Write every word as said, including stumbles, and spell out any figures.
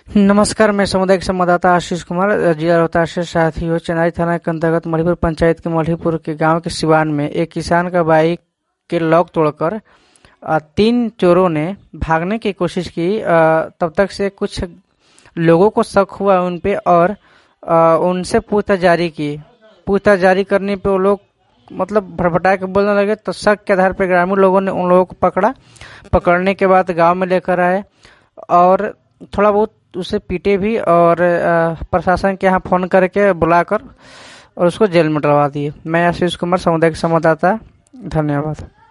नमस्कार, मैं सामुदायिक संवाददाता आशीष कुमार, जिला रोहतास से। साथी हो चेनारी थाना के अंतर्गत मढ़ीपुर पंचायत के मढ़ीपुर के गांव के सिवान में एक किसान का बाइक के लॉक तोड़कर अ, तीन चोरों ने भागने की कोशिश की। अ, तब तक से कुछ लोगों को शक हुआ उन पे और अ, उनसे पूछताछ जारी की। पूछताछ जारी करने पे वो लोग मतलब भड़बड़ा के बोलने लगे, तो शक के आधार पर ग्रामीण लोगों ने उन लोगों को पकड़ा। पकड़ने के बाद गांव में लेकर आए और थोड़ा बहुत उसे पीटे भी और अ, प्रशासन के यहाँ फोन करके बुलाकर और उसको जेल में डलवा दिए। मैं आशीष कुमार, सामुदायिक संवाददाता। धन्यवाद।